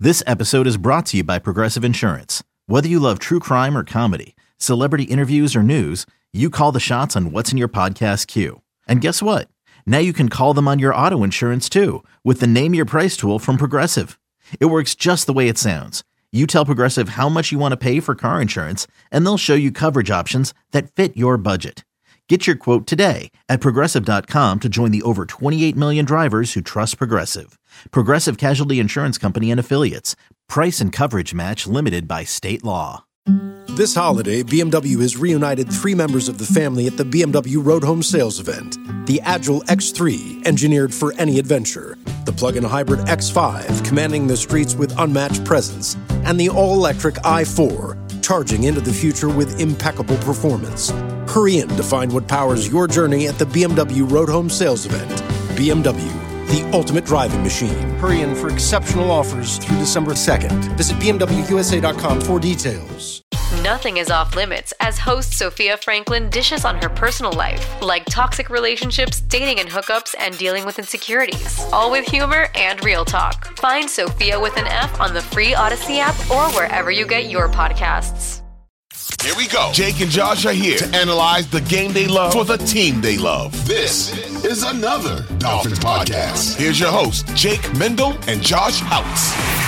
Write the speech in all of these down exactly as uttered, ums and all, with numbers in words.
This episode is brought to you by Progressive Insurance. Whether you love true crime or comedy, celebrity interviews or news, you call the shots on what's in your podcast queue. And guess what? Now you can call them on your auto insurance too with the Name Your Price tool from Progressive. It works just the way it sounds. You tell Progressive how much you want to pay for car insurance, and they'll show you coverage options that fit your budget. Get your quote today at Progressive dot com to join the over twenty-eight million drivers who trust Progressive. Progressive Casualty Insurance Company and Affiliates. Price and coverage match limited by state law. This holiday, B M W has reunited three members of the family at the B M W Road Home Sales event. The Agile X three, engineered for any adventure. The plug-in hybrid X five, commanding the streets with unmatched presence. And the all-electric i four, charging into the future with impeccable performance. Hurry in to find what powers your journey at the B M W Road Home Sales event. B M W, the ultimate driving machine. Hurry in for exceptional offers through December second. Visit B M W U S A dot com for details. Nothing is off limits as host Sophia Franklin dishes on her personal life, like toxic relationships, dating and hookups, and dealing with insecurities. All with humor and real talk. Find Sophia with an F on the free Odyssey app or wherever you get your podcasts. Here we go. Jake and Josh are here to analyze the game they love for the team they love. This is another Dolphins podcast. Here's your host, Jake Mendel and Josh Houtz.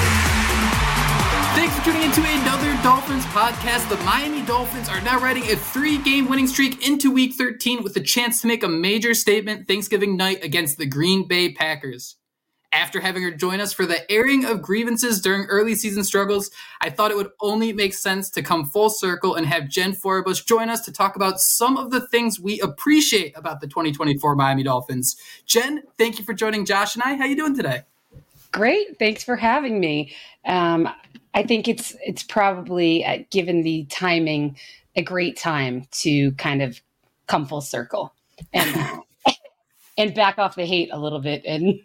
Thanks for tuning into another Dolphins podcast. The Miami Dolphins are now riding a three-game winning streak into Week thirteen with a chance to make a major statement Thanksgiving night against the Green Bay Packers. After having her join us for the airing of grievances during early season struggles, I thought it would only make sense to come full circle and have Jen Forbush join us to talk about some of the things we appreciate about the twenty twenty-four Miami Dolphins. Jen, thank you for joining Josh and I. How are you doing today? Great. Thanks for having me. Um, I think it's it's probably, uh, given the timing, a great time to kind of come full circle and and back off the hate a little bit and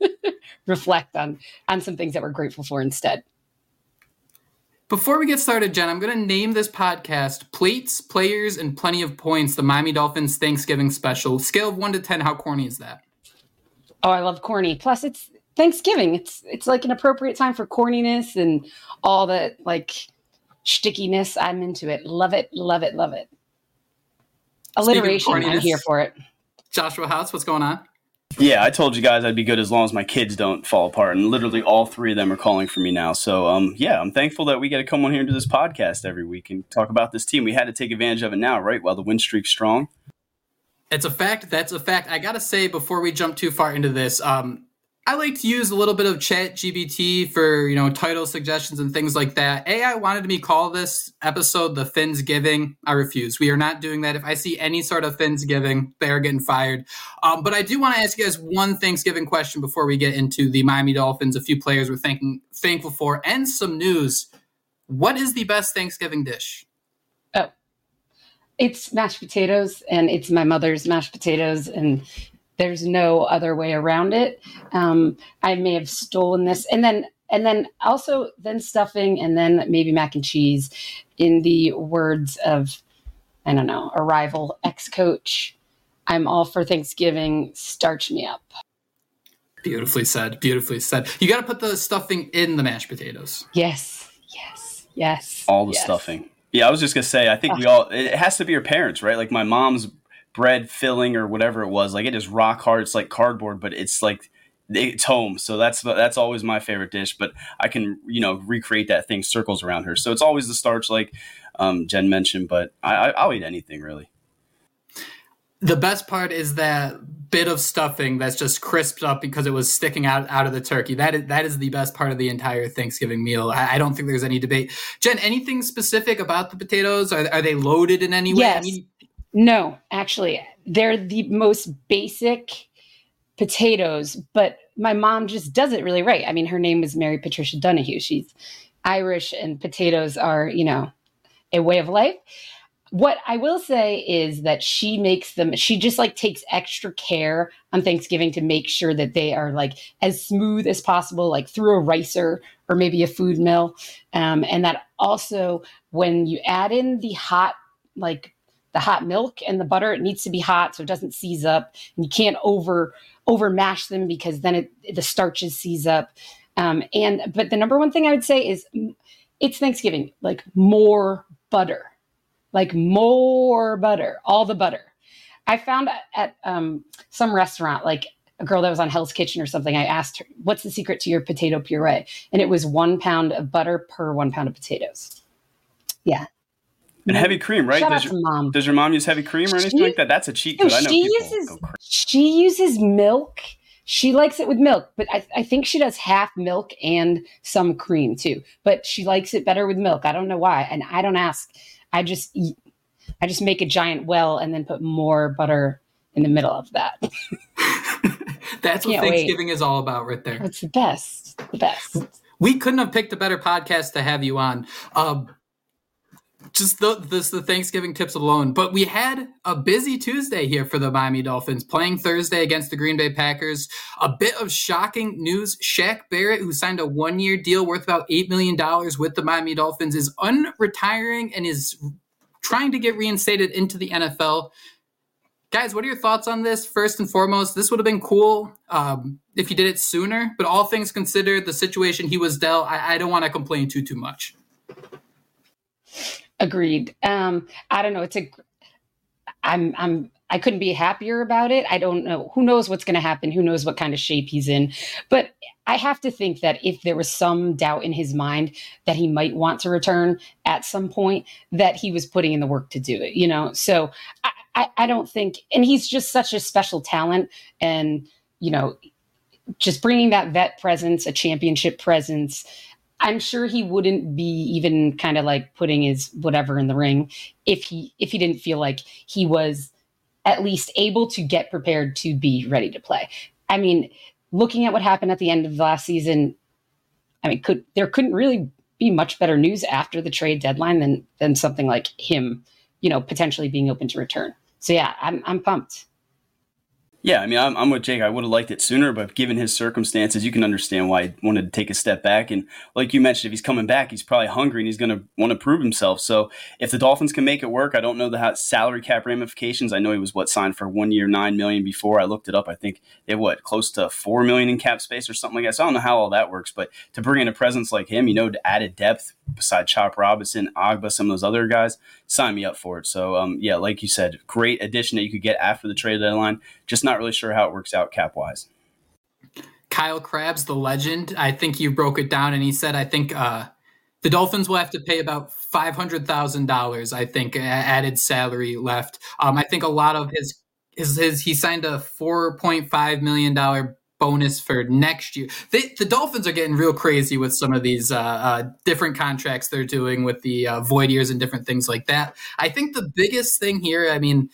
reflect on on some things that we're grateful for instead. Before we get started, Jen, I'm going to name this podcast Plates, Players, and Plenty of Points, the Miami Dolphins Thanksgiving Special. Scale of one to ten, how corny is that? Oh, I love corny. Plus, it's Thanksgiving. It's it's like an appropriate time for corniness and all that like stickiness. I'm into it. Love it, love it, love it. Alliteration, I'm here for it. Joshua House, what's going on? Yeah, I told you guys I'd be good as long as my kids don't fall apart, and literally all three of them are calling for me now. So, um, yeah, I'm thankful that we get to come on here and do this podcast every week and talk about this team. We had to take advantage of it now, right, while the win streak's strong. It's a fact. That's a fact. I got to say, before we jump too far into this, um, I like to use a little bit of Chat G P T for, you know, title suggestions and things like that. A I wanted me to call this episode the Finsgiving. I refuse. We are not doing that. If I see any sort of Finsgiving, they are getting fired. Um, but I do want to ask you guys one Thanksgiving question before we get into the Miami Dolphins, a few players we're thanking, thankful for, and some news. What is the best Thanksgiving dish? Oh, it's mashed potatoes, and it's my mother's mashed potatoes, and there's no other way around it. Um, I may have stolen this. And then and then also then stuffing and then maybe mac and cheese, in the words of, I don't know, a rival ex-coach. I'm all for Thanksgiving. Starch me up. Beautifully said. Beautifully said. You got to put the stuffing in the mashed potatoes. Yes. Yes. Yes. All the yes. stuffing. Yeah, I was just going to say, I think we all, it has to be your parents, right? Like my mom's bread filling or whatever it was, like it is rock hard. It's like cardboard, but it's like it's home. So that's that's always my favorite dish. But I can, you know, recreate that thing, circles around her. So it's always the starch, like um, Jen mentioned. But I, I, I'll eat anything really. The best part is that bit of stuffing that's just crisped up because it was sticking out, out of the turkey. That is that is the best part of the entire Thanksgiving meal. I, I don't think there's any debate. Jen, anything specific about the potatoes? Are are they loaded in any way? Yes. I mean, No, actually, they're the most basic potatoes, but my mom just does it really right. I mean, her name is Mary Patricia Donahue. She's Irish, and potatoes are, you know, a way of life. What I will say is that she makes them, she just like takes extra care on Thanksgiving to make sure that they are like as smooth as possible, like through a ricer or maybe a food mill. Um, and that also, when you add in the hot, like the hot milk and the butter, it needs to be hot so it doesn't seize up. And you can't over over mash them because then it, the starches seize up. Um, and but the number one thing I would say is it's Thanksgiving, like more butter, like more butter, all the butter. I found at um, some restaurant, like a girl that was on Hell's Kitchen or something, I asked her, what's the secret to your potato puree? And it was one pound of butter per one pound of potatoes. Yeah. And heavy cream, right? Shout does, out your, to mom. does your mom use heavy cream or anything She, like that? That's a cheat code. no, I know she people uses, go crazy. She uses milk. She likes it with milk, but I, I think she does half milk and some cream too. But she likes it better with milk. I don't know why. And I don't ask. I just eat. I just make a giant well and then put more butter in the middle of that. That's what Can't Thanksgiving wait. is all about right there. It's the best. The best. We couldn't have picked a better podcast to have you on. Um, just the, this, the Thanksgiving tips alone. But we had a busy Tuesday here for the Miami Dolphins, playing Thursday against the Green Bay Packers. A bit of shocking news. Shaq Barrett, who signed a one-year deal worth about eight million dollars with the Miami Dolphins, is unretiring and is trying to get reinstated into the N F L. Guys, what are your thoughts on this? First and foremost, this would have been cool um, if he did it sooner, but all things considered, the situation he was dealt, I, I don't want to complain too, too much. Agreed. Um, I don't know. It's a, I'm, I'm, I couldn't be happier about it. I don't know. Who knows what's going to happen? Who knows what kind of shape he's in? But I have to think that if there was some doubt in his mind that he might want to return at some point, that he was putting in the work to do it, you know? So I, I, I don't think, and he's just such a special talent, and, you know, just bringing that vet presence, a championship presence, I'm sure he wouldn't be even kind of like putting his whatever in the ring if he, if he didn't feel like he was at least able to get prepared to be ready to play. I mean, looking at what happened at the end of the last season, I mean, could there couldn't really be much better news after the trade deadline than than something like him, you know, potentially being open to return. So yeah, I'm I'm pumped. Yeah, I mean, I'm, I'm with Jake. I would have liked it sooner, but given his circumstances, you can understand why he wanted to take a step back. And like you mentioned, if he's coming back, he's probably hungry and he's going to want to prove himself. So if the Dolphins can make it work, I don't know the salary cap ramifications. I know he was what signed for one year, nine million before. I looked it up. I think they have what close to four million in cap space or something like that. So I don't know how all that works, but to bring in a presence like him, you know, to added depth beside Chop Robinson, Agba, some of those other guys, sign me up for it. So um, yeah, like you said, great addition that you could get after the trade deadline. Just not really sure how it works out cap wise. Kyle Krabs, the legend, I think you broke it down, and he said, I think uh, the Dolphins will have to pay about five hundred thousand dollars, I think, added salary left. Um, I think a lot of his, his, his he signed a four point five million dollars bonus for next year. They, the Dolphins are getting real crazy with some of these uh, uh, different contracts they're doing with the uh, void years and different things like that. I think the biggest thing here, I mean,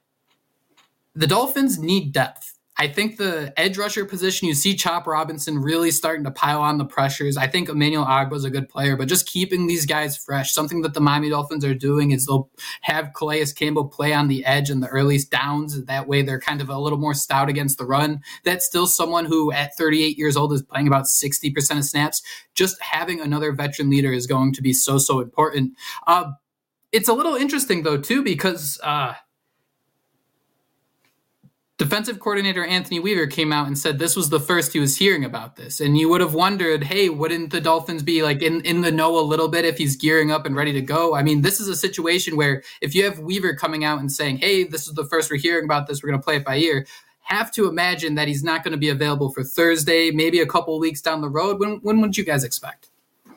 the Dolphins need depth. I think the edge rusher position, you see Chop Robinson really starting to pile on the pressures. I think Emmanuel Agba is a good player, but just keeping these guys fresh. Something that the Miami Dolphins are doing is they'll have Calais Campbell play on the edge in the early downs. That way they're kind of a little more stout against the run. That's still someone who at thirty-eight years old is playing about sixty percent of snaps. Just having another veteran leader is going to be so, so important. Uh, it's a little interesting, though, too, because uh, – defensive coordinator Anthony Weaver came out and said this was the first he was hearing about this. And you would have wondered, hey, wouldn't the Dolphins be like in, in the know a little bit if he's gearing up and ready to go? I mean, this is a situation where if you have Weaver coming out and saying, hey, this is the first we're hearing about this, we're going to play it by ear, have to imagine that he's not going to be available for Thursday, maybe a couple of weeks down the road. When, when would you guys expect?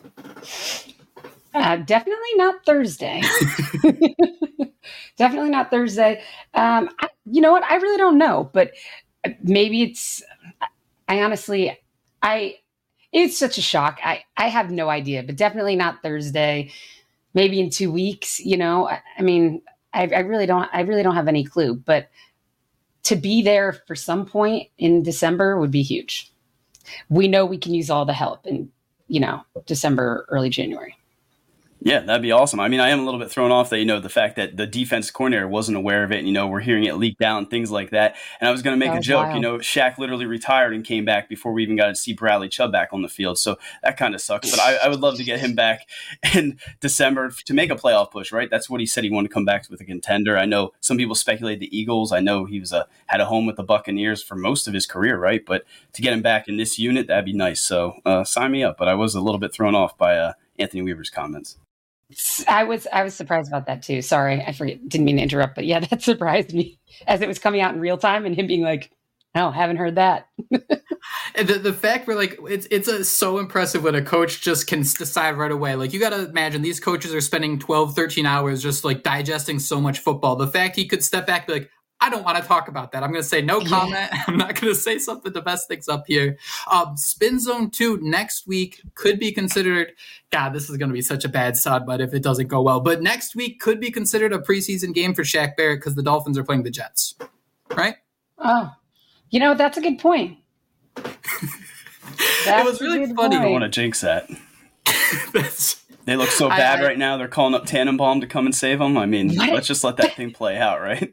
Uh, definitely not Thursday. Definitely not Thursday. Um, I, you know what? I really don't know, but maybe it's, I honestly, I, it's such a shock. I, I have no idea, but definitely not Thursday, maybe in two weeks, you know, I, I mean, I, I really don't, I really don't have any clue, but to be there for some point in December would be huge. We know we can use all the help in, you know, December, early January. Yeah, that'd be awesome. I mean, I am a little bit thrown off that, you know, the fact that the defense coordinator wasn't aware of it. And, you know, we're hearing it leaked out and things like that. And I was going to make a joke, wild. you know, Shaq literally retired and came back before we even got to see Bradley Chubb back on the field. So that kind of sucks. But I, I would love to get him back in December to make a playoff push, right? That's what he said he wanted to come back with a contender. I know some people speculate the Eagles. I know he was a had a home with the Buccaneers for most of his career, right? But to get him back in this unit, that'd be nice. So uh, sign me up. But I was a little bit thrown off by uh, Anthony Weaver's comments. I was I was surprised about that too. Sorry, I forget, didn't mean to interrupt, but yeah, that surprised me as it was coming out in real time and him being like, "No, haven't heard that." And the the fact we're like, it's it's a, so impressive when a coach just can decide right away. Like, you got to imagine these coaches are spending twelve, thirteen hours just like digesting so much football. The fact he could step back and be like, I don't want to talk about that. I'm going to say no comment. Yeah. I'm not going to say something to mess things up here. Um, Spin Zone two next week could be considered, God, this is going to be such a bad sod, but if it doesn't go well. But next week could be considered a preseason game for Shaq Barrett because the Dolphins are playing the Jets. Right? Oh, you know, that's a good point. It was really funny. I don't want to jinx that. They look so bad I, I, right now. They're calling up Tannenbaum to come and save them. I mean, what? Let's just let that thing play out, right?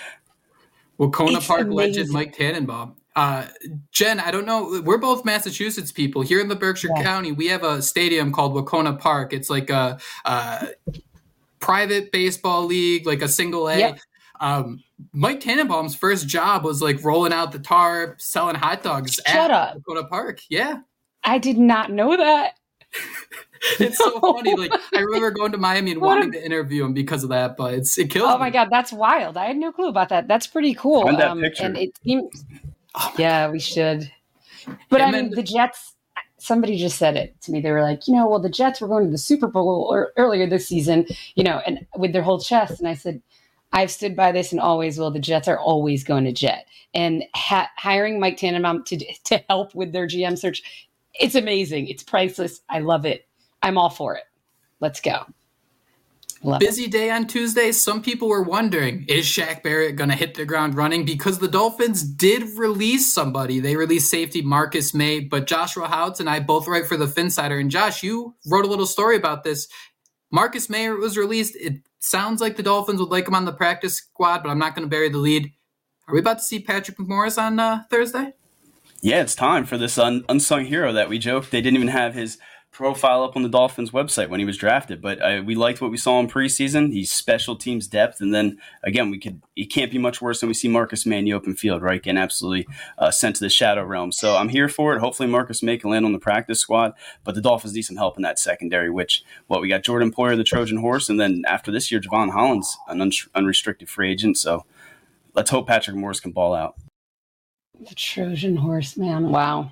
Wacona It's Park amazing. legend Mike Tannenbaum. Uh, Jen, I don't know. We're both Massachusetts people. Here in the Berkshire Yeah. County, we have a stadium called Wacona Park. It's like a, a private baseball league, like a single A. Yep. Um, Mike Tannenbaum's first job was like rolling out the tarp, selling hot dogs Shut at up. Wacona Park. Yeah. I did not know that. It's so funny. Like, I remember going to Miami and What wanting a- to interview him because of that, but it's it kills Oh me. my God, that's wild. I had no clue about that. That's pretty cool. Find that Um, picture. and it seems, yeah, we should. But And I then- mean, the Jets, somebody just said it to me. They were like, you know, well, the Jets were going to the Super Bowl or, earlier this season, you know, and with their whole chest. And I said, I've stood by this and always will. The Jets are always going to Jet. And ha- hiring Mike Tannenbaum to to help with their G M search, it's amazing. It's priceless. I love it. I'm all for it. Let's go. Love it. Busy day on Tuesday. Some people were wondering, is Shaq Barrett going to hit the ground running? Because the Dolphins did release somebody. They released safety Marcus May, but Joshua Houts and I both write for the Finsider. And Josh, you wrote a little story about this. Marcus May was released. It sounds like the Dolphins would like him on the practice squad, but I'm not going to bury the lead. Are we about to see Patrick McMorris on uh, Thursday? Yeah, it's time for this un- unsung hero that we joked. They didn't even have his profile up on the Dolphins website when he was drafted, but uh, we liked what we saw in preseason. He's special teams depth, and then again, we could it can't be much worse than we see Marcus May in the open field, right? Getting absolutely uh, sent to the shadow realm. So I'm here for it. Hopefully, Marcus May can land on the practice squad, but the Dolphins need some help in that secondary. Which what we got Jordan Poyer, the Trojan horse, and then after this year, Javon Hollins, an un- unrestricted free agent. So let's hope Patrick Morris can ball out. The Trojan horse, man. Wow.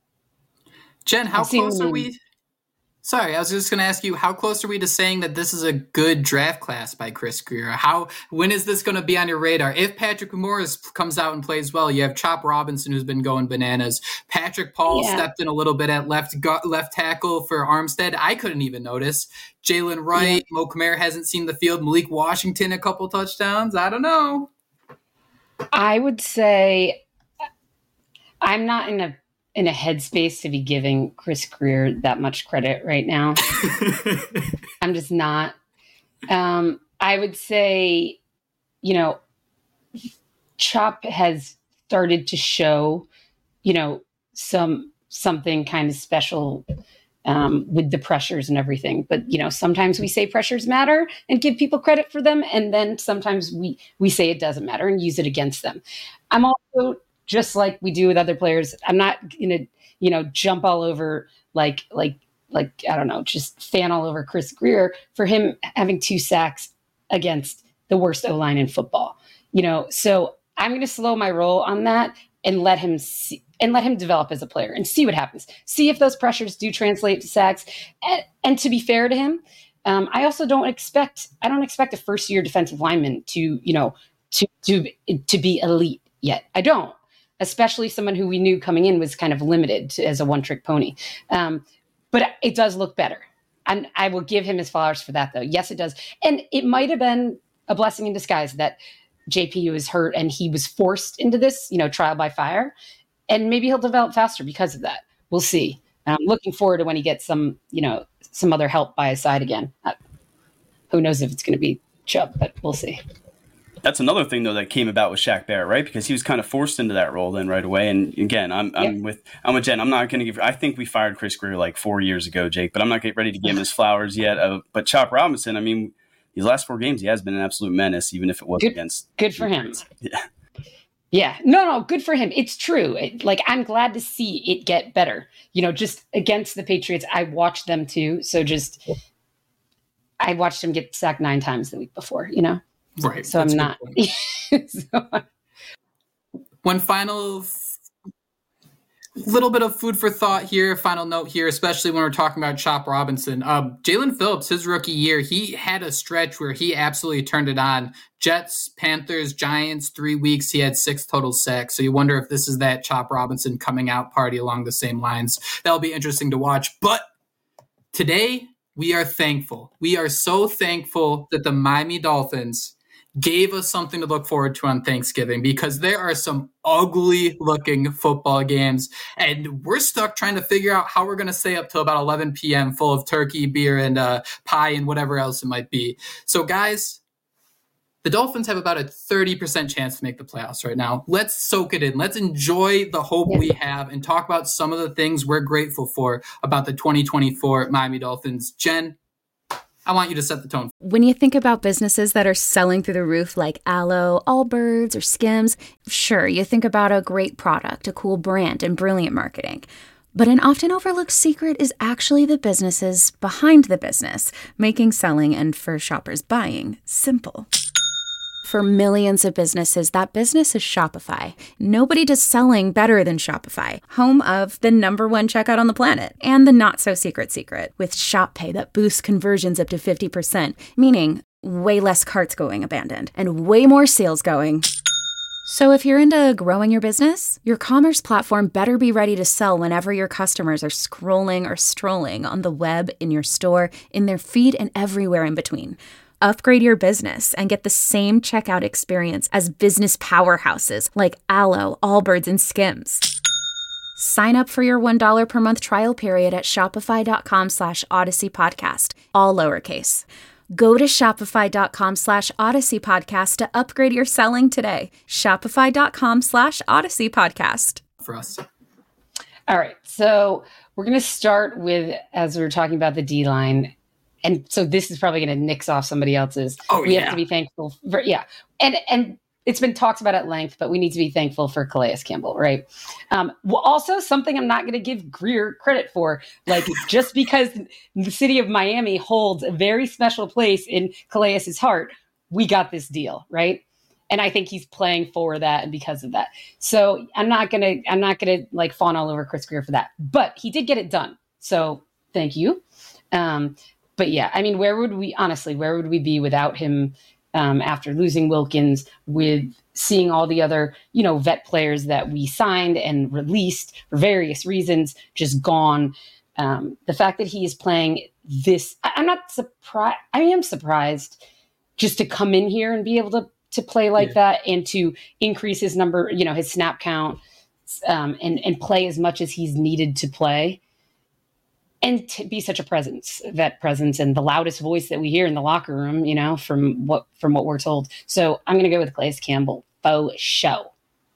Jen, how I've seen close are him. we? Sorry, I was just going to ask you, how close are we to saying that this is a good draft class by Chris Grier? How when is this going to be on your radar? If Patrick Morris comes out and plays well, you have Chop Robinson who's been going bananas. Patrick Paul Yeah. stepped in a little bit at left gu- left tackle for Armstead. I couldn't even notice. Jalen Wright, Mo Kamara hasn't seen the field. Malik Washington a couple touchdowns. I don't know. I would say I'm not in a in a headspace to be giving Chris Grier that much credit right now. I'm just not. Um, I would say, you know, Chop has started to show, you know, some something kind of special um, with the pressures and everything. But, you know, sometimes we say pressures matter and give people credit for them. And then sometimes we, we say it doesn't matter and use it against them. I'm also, just like we do with other players, I'm not going to, you know, jump all over like, like, like, I don't know, just fan all over Chris Grier for him having two sacks against the worst O-line in football, you know? So I'm going to slow my roll on that and let him see, and let him develop as a player and see what happens. See if those pressures do translate to sacks. And, and to be fair to him, um, I also don't expect, I don't expect a first year defensive lineman to, you know, to, to, to be elite yet. I don't. Especially someone who we knew coming in was kind of limited to, as a one-trick pony. Um, but it does look better. And I will give him his flowers for that, though. Yes, it does. And it might have been a blessing in disguise that J P was hurt and he was forced into this, you know, trial by fire. And maybe he'll develop faster because of that. We'll see. And I'm looking forward to when he gets some, you know, some other help by his side again. Uh, who knows if it's going to be Chubb, but we'll see. That's another thing, though, that came about with Shaq Barrett, right? Because he was kind of forced into that role then right away. And again, I'm I'm Yeah. with I'm with Jen. I'm not going to give. I think we fired Chris Greer like four years ago, Jake. But I'm not getting ready to give him his flowers yet. Uh, but Chop Robinson, I mean, these last four games, he has been an absolute menace, even if it was Good- against. Good for him. Yeah. Yeah, no, no, good for him. It's true. It, like, I'm glad to see it get better. You know, just against the Patriots, I watched them too. So just, I watched him get sacked nine times the week before, you know? Right. So I'm not. so, One final f- little bit of food for thought here, final note here, especially when we're talking about Chop Robinson. Um, Jalen Phillips, his rookie year, he had a stretch where he absolutely turned it on. Jets, Panthers, Giants, three weeks, he had six total sacks. So you wonder if this is that Chop Robinson coming out party along the same lines. That'll be interesting to watch. But today, we are thankful. We are so thankful that the Miami Dolphins gave us something to look forward to on Thanksgiving, because there are some ugly looking football games and we're stuck trying to figure out how we're going to stay up till about eleven p.m. full of turkey, beer, and uh, pie and whatever else it might be. So guys, the Dolphins have about a thirty percent chance to make the playoffs right now. Let's soak it in. Let's enjoy the hope Yeah. we have and talk about some of the things we're grateful for about the twenty twenty-four Miami Dolphins. Jen, I want you to set the tone. When you think about businesses that are selling through the roof like Aloe, Allbirds, or Skims, sure, you think about a great product, a cool brand, and brilliant marketing. But an often overlooked secret is actually the businesses behind the business, making selling and for shoppers buying simple. For millions of businesses, that business is Shopify. Nobody does selling better than Shopify, home of the number one checkout on the planet, and the not-so-secret secret, with Shop Pay that boosts conversions up to fifty percent, meaning way less carts going abandoned, and way more sales going. So if you're into growing your business, your commerce platform better be ready to sell whenever your customers are scrolling or strolling on the web, in your store, in their feed, and everywhere in between. Upgrade your business and get the same checkout experience as business powerhouses like Aloe, Allbirds, and Skims. Sign up for your one dollar per month trial period at shopify.com slash Odyssey Podcast, all lowercase. Go to shopify.com slash Odyssey Podcast to upgrade your selling today. Shopify.com slash Odyssey Podcast. For us. all right. So we're going to start with, as we were talking about the D-line, and so this is probably going to nix off somebody else's. Oh, we yeah. have to be thankful for, yeah. And, and it's been talked about at length, but we need to be thankful for Calais Campbell, right? Um, well, also something I'm not going to give Greer credit for, like just because the city of Miami holds a very special place in Calais' heart, we got this deal, right? And I think he's playing for that and because of that. So I'm not going to, I'm not going to like fawn all over Chris Greer for that, but he did get it done. So thank you. Um, But yeah, I mean, where would we, honestly, where would we be without him um, after losing Wilkins, with seeing all the other, you know, vet players that we signed and released for various reasons just gone. Um, the fact that he is playing this, I, I'm not surprised. I am surprised just to come in here and be able to, to play like yeah. that and to increase his number, you know, his snap count um, and, and play as much as he's needed to play. And to be such a presence, vet presence, and the loudest voice that we hear in the locker room, you know, from what from what we're told. So I'm going to go with Calais Campbell. Faux show.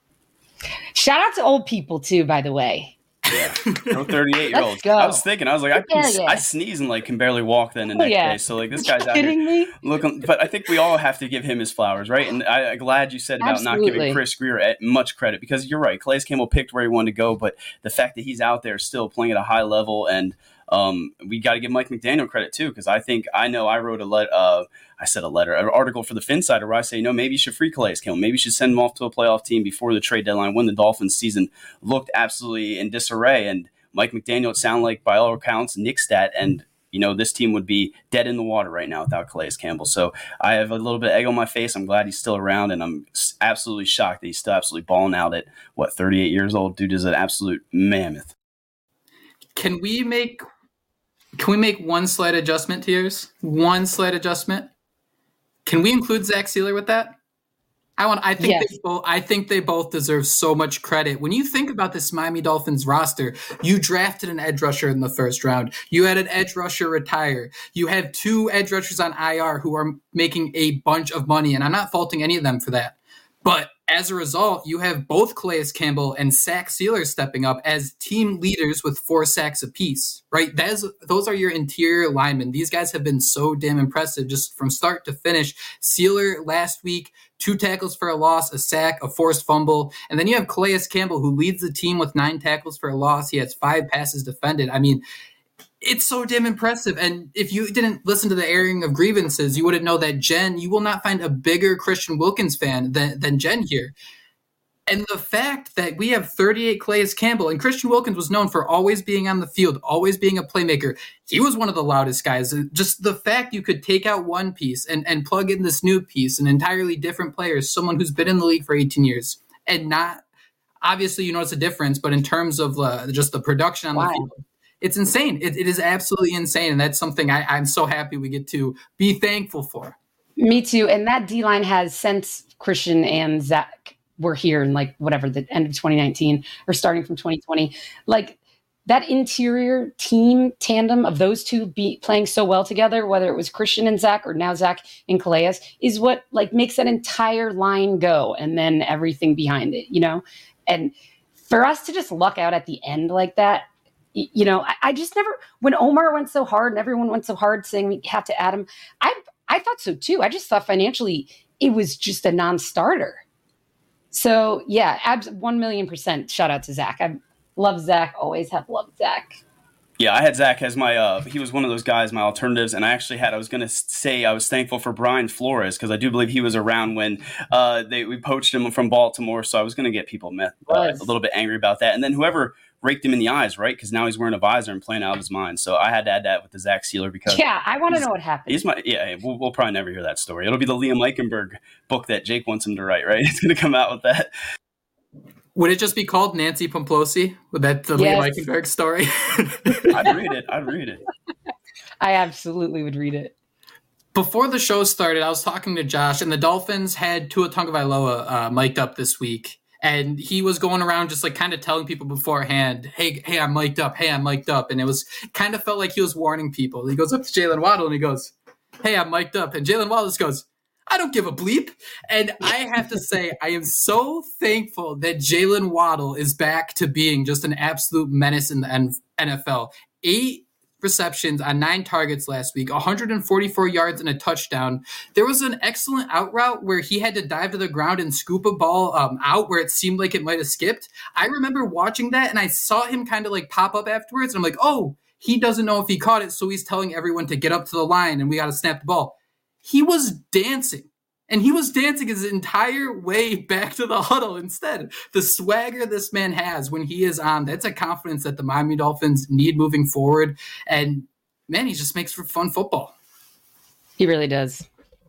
Shout out to old people too, by the way. Yeah, no thirty-eight-year-olds. I was thinking, I was like, I, can, yeah. I sneeze and like can barely walk then the Oh, next yeah. day. So like this Are guy's you out kidding here me? looking. But I think we all have to give him his flowers, right? And I, I'm glad you said about Absolutely. not giving Chris Greer much credit, because you're right. Calais Campbell picked where he wanted to go, but the fact that he's out there still playing at a high level, and um, we got to give Mike McDaniel credit too, because I think I know I wrote a let. Uh, I said a letter, an article for the Finsider where I say, no, maybe you should free Calais Campbell. Maybe you should send him off to a playoff team before the trade deadline, when the Dolphins season looked absolutely in disarray. And Mike McDaniel, it sounded like, by all accounts, nixed that. And, you know, this team would be dead in the water right now without Calais Campbell. So I have a little bit of egg on my face. I'm glad he's still around, and I'm absolutely shocked that he's still absolutely balling out at, what, thirty-eight years old? Dude is an absolute mammoth. Can we make can we make one slight adjustment to yours? One slight adjustment? Can we include Zach Sealer with that? I want. I think Yes. they both. I think they both deserve so much credit. When you think about this Miami Dolphins roster, you drafted an edge rusher in the first round. You had an edge rusher retire. You have two edge rushers on I R who are making a bunch of money, and I'm not faulting any of them for that. But as a result, you have both Calais Campbell and Zach Sieler stepping up as team leaders with four sacks apiece, right? That is, those are your interior linemen. These guys have been so damn impressive just from start to finish. Sieler last week, two tackles for a loss, a sack, a forced fumble. And then you have Calais Campbell, who leads the team with nine tackles for a loss. He has five passes defended. I mean, it's so damn impressive. And if you didn't listen to the airing of grievances, you wouldn't know that Jen, you will not find a bigger Christian Wilkins fan than, than Jen here. And the fact that we have thirty-eight Calais Campbell, and Christian Wilkins was known for always being on the field, always being a playmaker. He was one of the loudest guys. Just the fact you could take out one piece and, and plug in this new piece, an entirely different player, someone who's been in the league for eighteen years, and not, obviously you notice a difference, but in terms of uh, just the production on wow. the field, it's insane. It, it is absolutely insane. And that's something I, I'm so happy we get to be thankful for. Me too. And that D-line has, since Christian and Zach were here in like whatever, the end of twenty nineteen or starting from twenty twenty, like that interior team tandem of those two be playing so well together, whether it was Christian and Zach or now Zach and Calais, is what like makes that entire line go. And then everything behind it, you know? And for us to just luck out at the end like that, you know, I, I just never, when Omar went so hard and everyone went so hard saying we have to add him, I I thought so too. I just thought financially it was just a non-starter. So yeah, abs- one million percent shout out to Zach. I love Zach, always have loved Zach. Yeah, I had Zach as my, uh, he was one of those guys, my alternatives, and I actually had, I was going to say I was thankful for Brian Flores, because I do believe he was around when uh, they we poached him from Baltimore, so I was going to get people uh, a little bit angry about that. And then whoever raked him in the eyes, right, because now he's wearing a visor and playing out of his mind. So I had to add that with the Zach Sieler, because yeah, I want to know what happened. He's my yeah. We'll, we'll probably never hear that story. It'll be the Liam Eichenberg book that Jake wants him to write, right? He's going to come out with that. Would it just be called Nancy Pomplosi? Would that the yes. Liam Eichenberg story? I'd read it. I'd read it. I absolutely would read it. Before the show started, I was talking to Josh, and the Dolphins had Tua Tagovailoa uh, mic'd up this week. And he was going around just like kind of telling people beforehand, hey, hey, I'm mic'd up. Hey, I'm mic'd up. And it was kind of felt like he was warning people. He goes up to Jalen Waddle and he goes, hey, I'm mic'd up. And Jalen Waddle just goes, I don't give a bleep. And I have to say, I am so thankful that Jalen Waddle is back to being just an absolute menace in the N F L. Eight receptions on nine targets last week, one hundred forty-four yards and a touchdown. There was an excellent out route where he had to dive to the ground and scoop a ball um, out where it seemed like it might have skipped. I remember watching that, and I saw him kind of like pop up afterwards, and I'm like, oh, he doesn't know if he caught it, so he's telling everyone to get up to the line, and we got to snap the ball. He was dancing. And he was dancing his entire way back to the huddle instead. The swagger this man has when he is on, that's a confidence that the Miami Dolphins need moving forward. And, man, he just makes for fun football. He really does.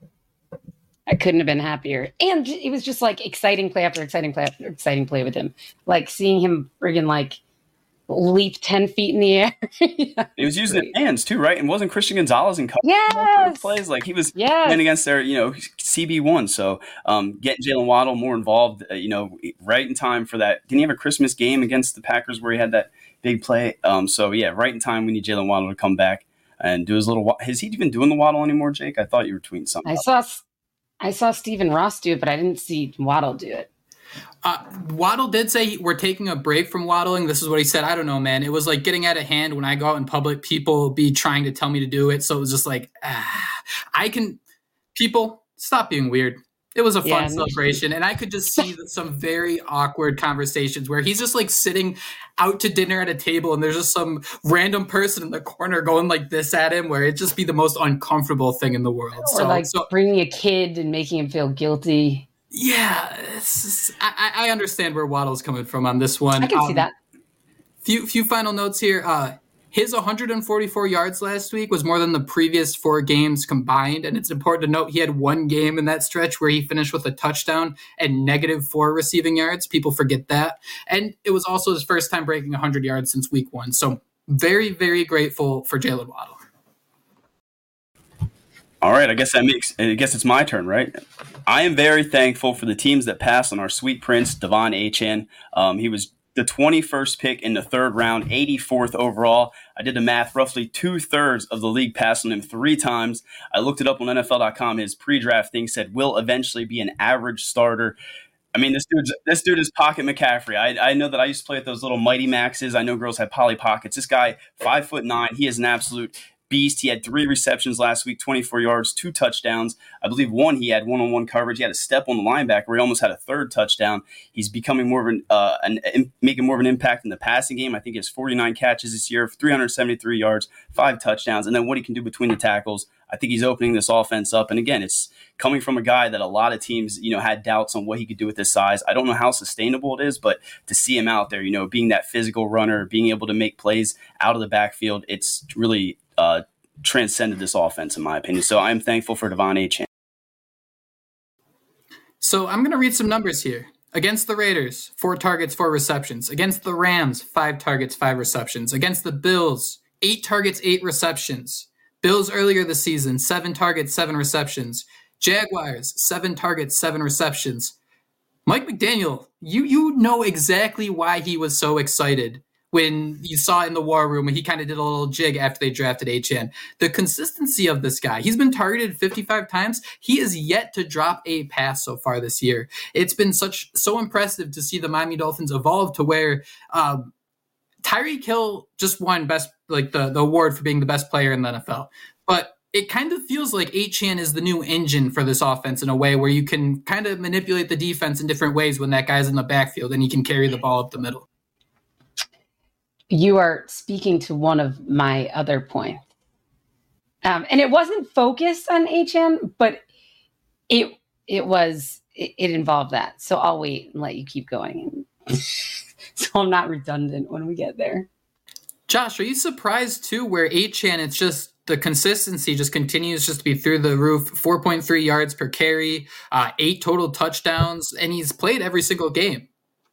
I couldn't have been happier. And it was just like exciting play after exciting play after exciting play with him. Like seeing him friggin' like leap ten feet in the air. Yeah, he was using his hands too, right? And wasn't Christian Gonzalez in yes. plays? Like he was yes. playing against their, you know, C B one. So um, getting Jalen Waddle more involved, uh, you know, right in time for that. Didn't he have a Christmas game against the Packers where he had that big play? Um, so yeah, right in time. We need Jalen Waddle to come back and do his little. Is he even doing the Waddle anymore, Jake? I thought you were tweeting something. I saw, I saw Stephen Ross do it, but I didn't see Waddle do it. Uh, Waddle did say we're taking a break from waddling. This is what he said. I don't know, man. It was like getting out of hand when I go out in public. People be trying to tell me to do it. So it was just like, ah, I can, people, stop being weird. It was a fun yeah, celebration. And I could just see some very awkward conversations where he's just like sitting out to dinner at a table and there's just some random person in the corner going like this at him, where it'd just be the most uncomfortable thing in the world. Or so, like so, bringing a kid and making him feel guilty. Yeah, it's just, I, I understand where Waddle's coming from on this one. I can um, see that. Few few final notes here. Uh, his one hundred forty-four yards last week was more than the previous four games combined, and it's important to note he had one game in that stretch where he finished with a touchdown and negative four receiving yards. People forget that. And it was also his first time breaking one hundred yards since week one. So very, very grateful for Jalen Waddle. All right, I guess that makes. I guess it's my turn, right? I am very thankful for the teams that passed on our sweet prince, Devon Achane. Um, he was the twenty-first pick in the third round, eighty-fourth overall. I did the math. Roughly two-thirds of the league passed on him three times. I looked it up on N F L dot com. His pre-draft thing said will eventually be an average starter. I mean, this dude's this dude is Pocket McCaffrey. I I know that I used to play with those little Mighty Maxes. I know girls had Polly Pockets. This guy, five foot nine, he is an absolute beast. He had three receptions last week, twenty-four yards, two touchdowns. I believe one he had one-on-one coverage. He had a step on the linebacker where he almost had a third touchdown. He's becoming more of an, uh, an, an making more of an impact in the passing game. I think he has forty-nine catches this year, three hundred seventy-three yards, five touchdowns, and then what he can do between the tackles. I think he's opening this offense up. And again, it's coming from a guy that a lot of teams, you know, had doubts on what he could do with his size. I don't know how sustainable it is, but to see him out there, you know, being that physical runner, being able to make plays out of the backfield, it's really uh, transcended this offense, in my opinion. So I'm thankful for Devon Achane. So I'm going to read some numbers here. Against the Raiders, four targets, four receptions. Against the Rams, five targets, five receptions. Against the Bills, eight targets, eight receptions. Bills earlier this season, seven targets, seven receptions. Jaguars, seven targets, seven receptions. Mike McDaniel, you you know exactly why he was so excited when you saw in the war room when he kind of did a little jig after they drafted Achane. The consistency of this guy. He's been targeted fifty-five times. He is yet to drop a pass so far this year. It's been such so impressive to see the Miami Dolphins evolve to where um, Tyreek Hill just won best like the, the award for being the best player in the N F L. But it kind of feels like Achane is the new engine for this offense in a way where you can kind of manipulate the defense in different ways when that guy's in the backfield and he can carry the ball up the middle. You are speaking to one of my other points. Um, and it wasn't focused on Achane, but it it was it, it involved that. So I'll wait and let you keep going. So I'm not redundant when we get there. Josh, are you surprised too where Achane, it's just the consistency just continues just to be through the roof, four point three yards per carry, uh, eight total touchdowns, and he's played every single game.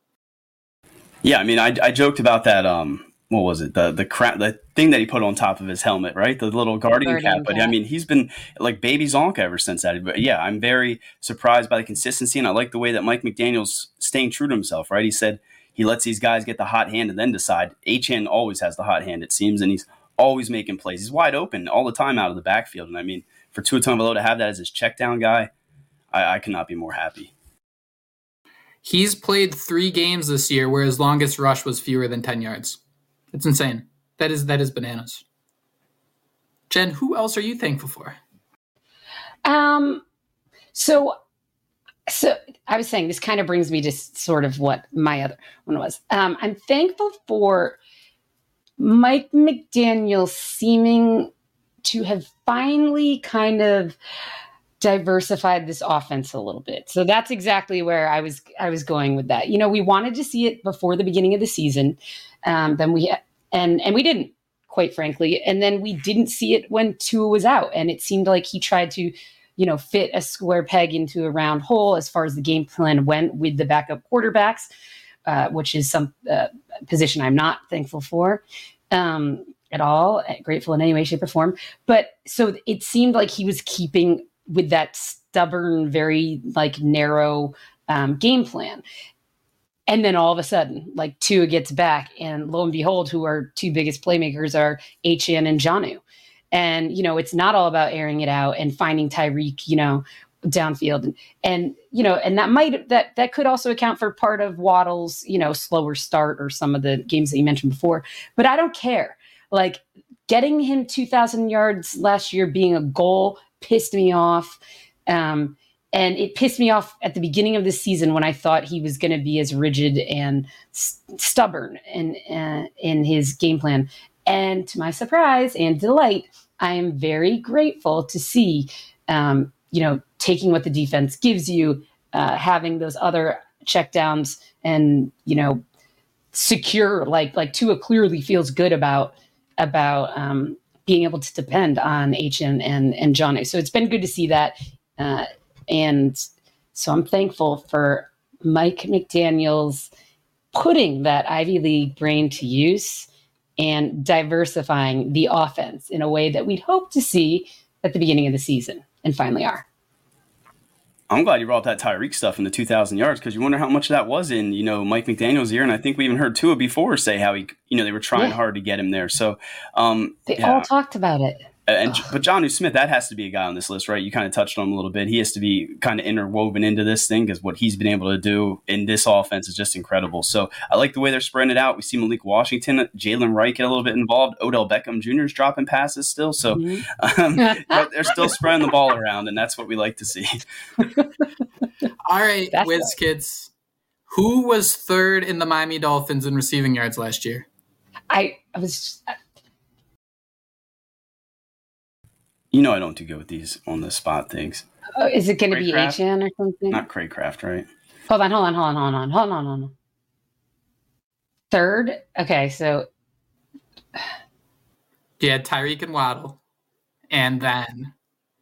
Yeah, I mean, I, I joked about that. Um, what was it? The the crap, the thing that he put on top of his helmet, right? The little guardian, guardian cap. But cap. I mean, he's been like baby Zonk ever since that. But yeah, I'm very surprised by the consistency, and I like the way that Mike McDaniel's staying true to himself. Right? He said he lets these guys get the hot hand and then decide. Achane always has the hot hand, it seems, and he's always making plays. He's wide open all the time out of the backfield. And I mean, for Tua Tagovailoa to have that as his check down guy, I, I cannot be more happy. He's played three games this year where his longest rush was fewer than ten yards. It's insane. That is that is bananas. Jen, who else are you thankful for? Um, so, so I was saying this kind of brings me to sort of what my other one was. Um, I'm thankful for Mike McDaniel seeming to have finally kind of diversified this offense a little bit. So that's exactly where I was I was going with that. You know, we wanted to see it before the beginning of the season. Um, then we and and we didn't, quite frankly. And then we didn't see it when Tua was out. And it seemed like he tried to, you know, fit a square peg into a round hole as far as the game plan went with the backup quarterbacks, uh, which is some uh, position I'm not thankful for. Um, at all, grateful in any way, shape, or form. But so it seemed like he was keeping with that stubborn, very like narrow um, game plan. And then all of a sudden, like Tua gets back, and lo and behold, who are two biggest playmakers are Achane and Jonnu. And, you know, it's not all about airing it out and finding Tyreek, you know, downfield. And, and, you know, and that might, that, that could also account for part of Waddle's, you know, slower start or some of the games that you mentioned before. But I don't care. Like getting him two thousand yards last year being a goal pissed me off. Um, and it pissed me off at the beginning of the season when I thought he was going to be as rigid and st- stubborn in, uh, in his game plan. And to my surprise and delight, I am very grateful to see, um, you know, taking what the defense gives you, uh, having those other checkdowns and, you know, secure, like, like Tua clearly feels good about, about, um, being able to depend on Achane and, and Jonnu. So it's been good to see that. Uh, and so I'm thankful for Mike McDaniel's putting that Ivy League brain to use and diversifying the offense in a way that we'd hope to see at the beginning of the season, and finally are. I'm glad you brought up that Tyreek stuff in the two thousand yards, because you wonder how much of that was in, you know, Mike McDaniel's ear. And I think we even heard Tua before say how he, you know, they were trying Yeah. hard to get him there. So um, They yeah. all talked about it. And but Jonnu Smith, that has to be a guy on this list, right? You kind of touched on him a little bit. He has to be kind of interwoven into this thing, because what he's been able to do in this offense is just incredible. So I like the way they're spreading it out. We see Malik Washington, Jalen Wright get a little bit involved. Odell Beckham Junior is dropping passes still. So Mm-hmm. um, but they're still spreading the ball around, and that's what we like to see. All right, That's Wiz right. Kids. Who was third in the Miami Dolphins in receiving yards last year? I, I was You know I don't do good with these on the spot things. oh, is it going to be Craycraft? H N or something? Not Craycraft, right? Hold on, hold on, hold on, hold on, hold on, hold on. Third? Okay, so You had Tyreek and Waddle. And then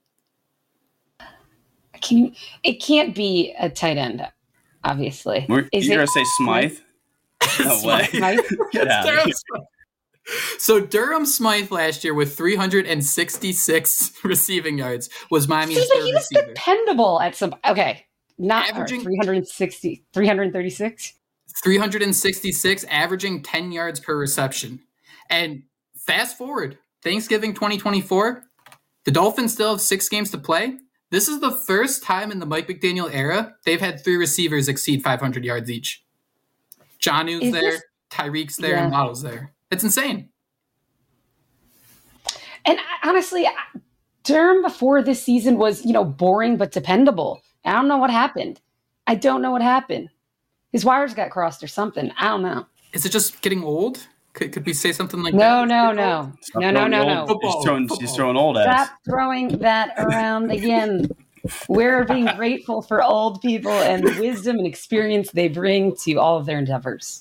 can you, it can't be a tight end, obviously. We're, Is you're it going to say Smythe? No way. Smythe? Get out of Durham here. Smythe. So Durham Smythe last year with three hundred sixty-six receiving yards was Miami's See, but third he was receiver. dependable at some. Okay, not Averaging- three hundred sixty, three hundred thirty-six. three hundred sixty-six, averaging ten yards per reception. And fast forward, Thanksgiving twenty twenty-four, the Dolphins still have six games to play. This is the first time in the Mike McDaniel era they've had three receivers exceed five hundred yards each. Jonnu's Is there, this- Tyreek's there, Yeah. and Waddle's there. It's insane. And I- honestly, I- Durham before this season was, you know, boring but dependable. I don't know what happened. I don't know what happened. His wires got crossed or something. I don't know. Is it just getting old? Could, could we say something like No, that? no, no, Stop no, no, throwing no, old- no. Football, She's throwing, football. she's throwing old ass. Stop throwing that around again. We're being grateful for old people and the wisdom and experience they bring to all of their endeavors.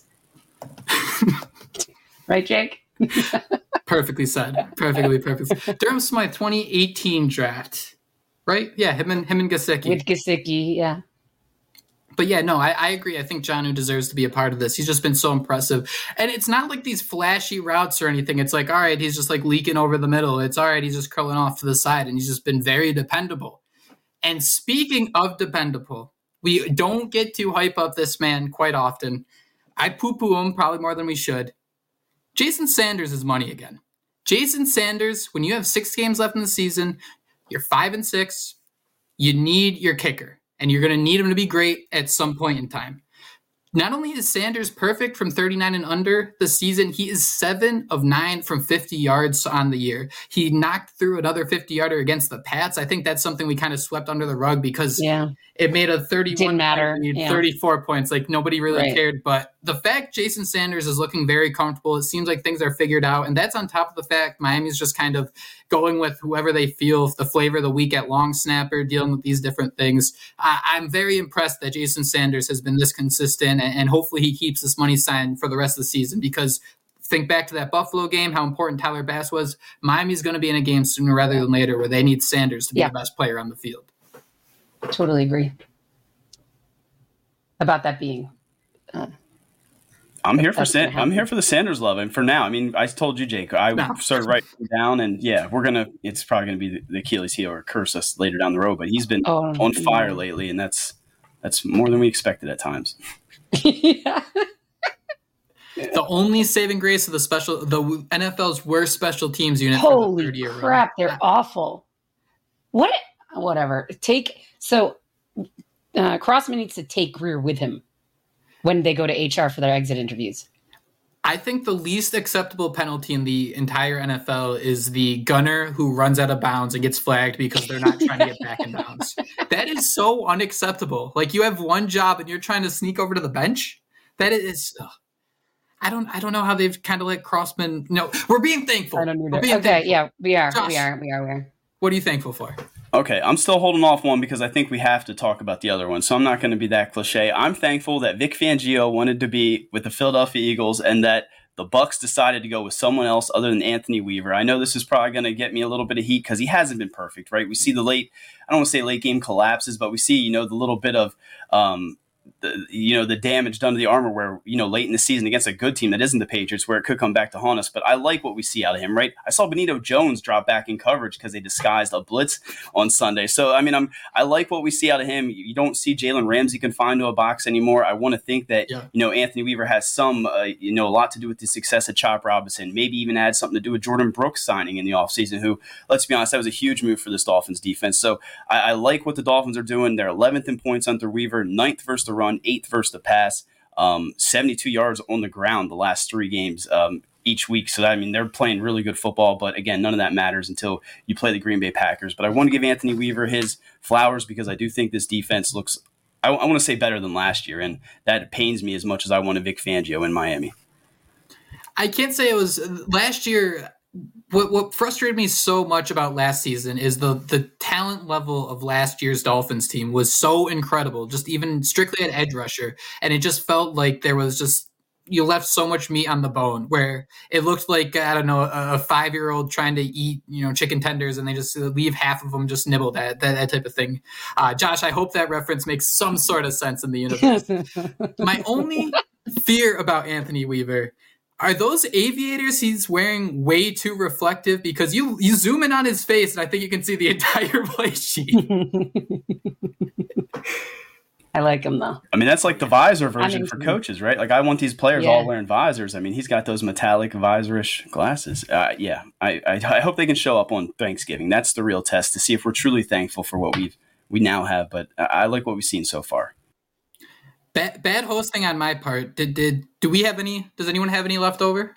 Right, Jake? Perfectly said. Perfectly, perfectly. Durham Smythe, twenty eighteen draft, right? Yeah, him and him and Gesicki. With Gesicki, yeah. But yeah, no, I, I agree. I think Jonnu deserves to be a part of this. He's just been so impressive. And it's not like these flashy routes or anything. It's like, all right, he's just like leaking over the middle. It's all right, he's just curling off to the side. And he's just been very dependable. And speaking of dependable, we don't get to hype up this man quite often. I poo-poo him probably more than we should. Jason Sanders is money again. Jason Sanders, when you have six games left in the season, you're five and six, you need your kicker. And you're going to need him to be great at some point in time. Not only is Sanders perfect from thirty-nine and under the season, he is seven of nine from fifty yards on the year. He knocked through another fifty-yarder against the Pats. I think that's something we kind of swept under the rug because Yeah. it made a thirty-one Didn't matter. point lead, Yeah. thirty-four points. Like nobody really Right. cared. But the fact Jason Sanders is looking very comfortable, it seems like things are figured out. And that's on top of the fact Miami's just kind of going with whoever they feel, the flavor of the week at long snapper, dealing with these different things. I, I'm very impressed that Jason Sanders has been this consistent, and, and hopefully he keeps this money sign for the rest of the season, because think back to that Buffalo game, how important Tyler Bass was. Miami's going to be in a game sooner rather than later where they need Sanders to be Yeah. the best player on the field. Totally agree. About that being. I'm here for That's San- gonna I'm here happen. for the Sanders love, and for now, I mean, I told you, Jake, I No. started writing it down, and yeah, we're gonna. It's probably gonna be the, the Achilles heel or curse us later down the road. But he's been Oh, on fire yeah. lately, and that's that's more than we expected at times. Yeah. The only saving grace of the special, the N F L's worst special teams unit for the Holy third year run. crap, they're awful. What? Whatever. Take so uh, Crossman needs to take Greer with him when they go to H R for their exit interviews. I think the least acceptable penalty in the entire N F L is the gunner who runs out of bounds and gets flagged because they're not trying to get back in bounds. That is so unacceptable. Like, you have one job and you're trying to sneak over to the bench. That is, ugh. I don't, I don't know how they've kind of let Crossman. No, we're being thankful. I don't We're either. being Okay, thankful. yeah, we are, Josh. we are, we are, we are. What are you thankful for? Okay, I'm still holding off one because I think we have to talk about the other one, so I'm not going to be that cliche. I'm thankful that Vic Fangio wanted to be with the Philadelphia Eagles and that the Bucs decided to go with someone else other than Anthony Weaver. I know this is probably going to get me a little bit of heat because he hasn't been perfect, right? We see the late, I don't want to say late game collapses, but we see, you know, the little bit of um, the, you know, the damage done to the armor where, you know, late in the season against a good team that isn't the Patriots, where it could come back to haunt us. But I like what we see out of him, right? I saw Benito Jones drop back in coverage because they disguised a blitz on Sunday. So, I mean, I'm, I like what we see out of him. You don't see Jalen Ramsey confined to a box anymore. I want to think that, yeah. you know, Anthony Weaver has some, uh, you know, a lot to do with the success of Chop Robinson, maybe even had something to do with Jordan Brooks signing in the offseason, who, let's be honest, that was a huge move for this Dolphins defense. So I, I like what the Dolphins are doing. They're eleventh in points under Weaver, ninth versus the run, eighth versus the pass, um, seventy-two yards on the ground the last three games um, each week. So, that, I mean, they're playing really good football. But, again, none of that matters until you play the Green Bay Packers. But I want to give Anthony Weaver his flowers because I do think this defense looks, I, I want to say, better than last year. And that pains me as much as I wanted Vic Fangio in Miami. I can't say it was last year. What what frustrated me so much about last season is the the talent level of last year's Dolphins team was so incredible, just even strictly at edge rusher. And it just felt like there was just, you left so much meat on the bone where it looked like, I don't know, a, a five-year-old trying to eat, you know, chicken tenders and they just leave half of them just nibbled at, that, that type of thing. Uh, Josh, I hope that reference makes some sort of sense in the universe. My only fear about Anthony Weaver, are those aviators he's wearing way too reflective? Because you you zoom in on his face, and I think you can see the entire play sheet. I like him, though. I mean, that's like the visor version for coaches, right? Like, I want these players yeah. all wearing visors. I mean, he's got those metallic visorish glasses. Uh, yeah, I, I I hope they can show up on Thanksgiving. That's the real test to see if we're truly thankful for what we've we now have. But I, I like what we've seen so far. Bad, bad hosting on my part. Did did do we have any? Does anyone have any left over?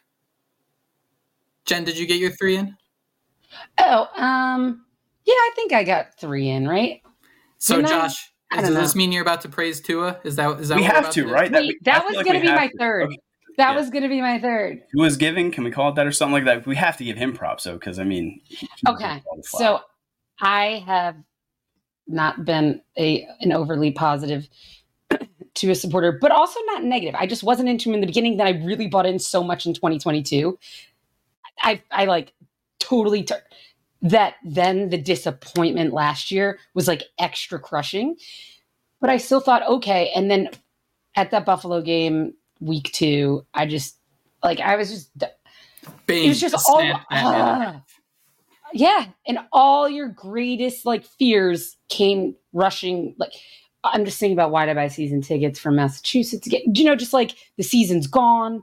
Jen, did you get your three in? Oh, um, yeah, I think I got three in, right? So, Didn't Josh, I? I does this mean you're about to praise Tua? Is that is that we what have to, to right? That, we, that was like going to be my to. third. Okay. That yeah. was going to be my third. Who was giving? Can we call it that or something like that? We have to give him props, though, because I mean, okay. So I have not been a an overly positive to a supporter, but also not negative. I just wasn't into him in the beginning. That I really bought in so much in twenty twenty-two. I I like totally tur- that. Then the disappointment last year was like extra crushing, but I still thought okay. And then at that Buffalo game, week two, I just like I was just Bang, it was just all uh, yeah, and all your greatest like fears came rushing like. I'm just thinking about why did I buy season tickets from Massachusetts again? You know, just like the season's gone.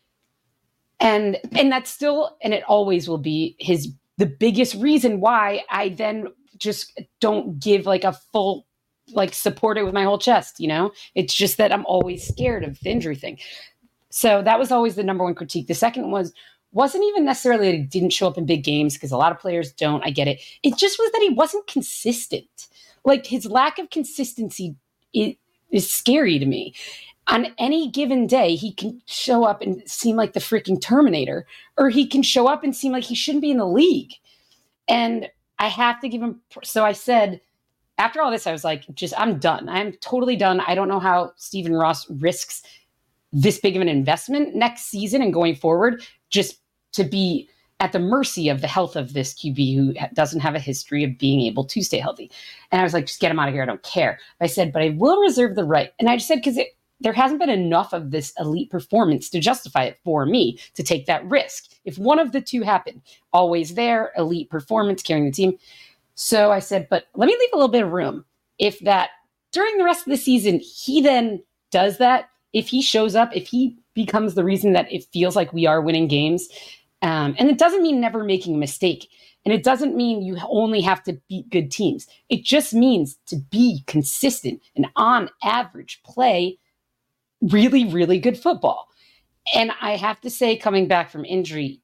And and that's still, and it always will be his the biggest reason why I then just don't give like a full, like support it with my whole chest, you know? It's just that I'm always scared of the injury thing. So that was always the number one critique. The second was, wasn't even necessarily that he didn't show up in big games because a lot of players don't. I get it. It just was that he wasn't consistent. Like his lack of consistency is, is scary to me. On any given day, he can show up and seem like the freaking Terminator, or he can show up and seem like he shouldn't be in the league. And I have to give him. So I said, after all this, I was like, just, I'm done. I'm totally done. I don't know how Stephen Ross risks this big of an investment next season and going forward, just to be at the mercy of the health of this Q B who doesn't have a history of being able to stay healthy. And I was like, just get him out of here. I don't care. I said, but I will reserve the right. And I just said, because there hasn't been enough of this elite performance to justify it for me to take that risk. If one of the two happened, always there, elite performance, carrying the team. So I said, but let me leave a little bit of room. If that during the rest of the season, he then does that, if he shows up, if he becomes the reason that it feels like we are winning games, Um, and it doesn't mean never making a mistake. And it doesn't mean you only have to beat good teams. It just means to be consistent and on average play really, really good football. And I have to say, coming back from injury,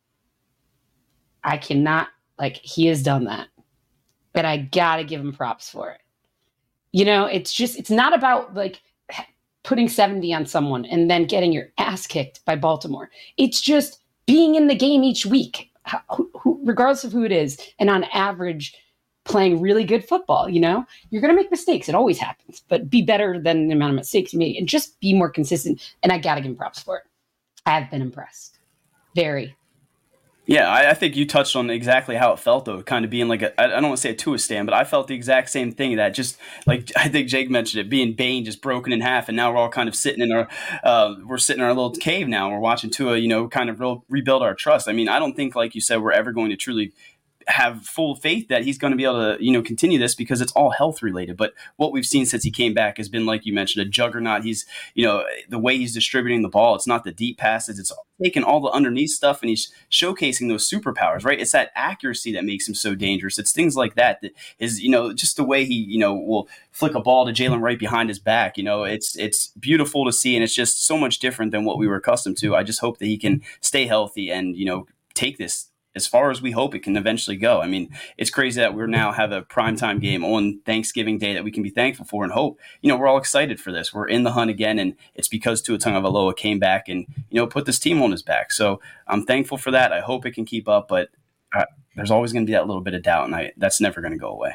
I cannot, like, he has done that. But I got to give him props for it. You know, it's just, it's not about like putting seventy on someone and then getting your ass kicked by Baltimore. It's just being in the game each week, who, who, regardless of who it is, and on average, playing really good football. You know, you're going to make mistakes. It always happens, but be better than the amount of mistakes you make and just be more consistent. And I got to give him props for it. I have been impressed. Very. Yeah, I, I think you touched on exactly how it felt, though, kind of being like a, I don't want to say a Tua stand, but I felt the exact same thing, that just like, I think Jake mentioned it, being Bane just broken in half, and now we're all kind of sitting in our, uh, we're sitting in our little cave now, and we're watching Tua, you know, kind of real, rebuild our trust. I mean, I don't think, like you said, we're ever going to truly have full faith that he's going to be able to, you know, continue this, because it's all health related. But what we've seen since he came back has been, like you mentioned, a juggernaut. He's, you know, the way he's distributing the ball, it's not the deep passes, it's taking all the underneath stuff, and he's showcasing those superpowers, right? It's that accuracy that makes him so dangerous. It's things like that that is, you know, just the way he, you know, will flick a ball to Jalen right behind his back. You know, it's it's beautiful to see, and it's just so much different than what we were accustomed to. I just hope that he can stay healthy and, you know, take this as far as we hope it can eventually go. I mean, it's crazy that we now have a primetime game on Thanksgiving Day that we can be thankful for and hope. You know, we're all excited for this. We're in the hunt again, and it's because Tua Tagovailoa came back and, you know, put this team on his back. So I'm thankful for that. I hope it can keep up, but I, there's always going to be that little bit of doubt, and I, that's never going to go away.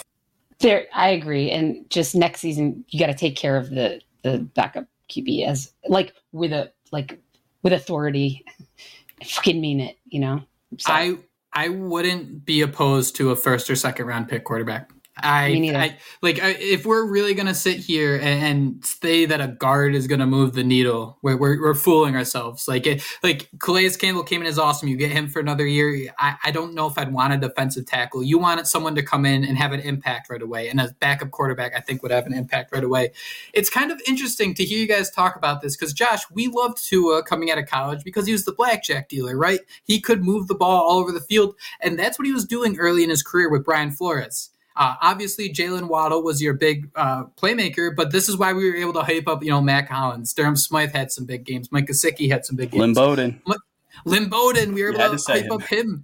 There, I agree. And just next season, you got to take care of the the backup Q B as like with a like with authority. I fucking mean it, you know. So. I I wouldn't be opposed to a first or second round pick quarterback. I, Me neither. I like I, if we're really gonna sit here and, and say that a guard is gonna move the needle, we're we're, we're fooling ourselves. Like it, like Calais Campbell came in as awesome. You get him for another year. I, I don't know if I'd want a defensive tackle. You wanted someone to come in and have an impact right away, and a backup quarterback I think would have an impact right away. It's kind of interesting to hear you guys talk about this, because Josh, we loved Tua coming out of college because he was the blackjack dealer, right? He could move the ball all over the field, and that's what he was doing early in his career with Brian Flores. Uh, obviously, Jalen Waddle was your big uh, playmaker, but this is why we were able to hype up, you know, Matt Collins. Durham Smythe had some big games. Mike Gesicki had some big games. Lynn Bowden. Lynn Bowden, we were able to, to hype him. up him.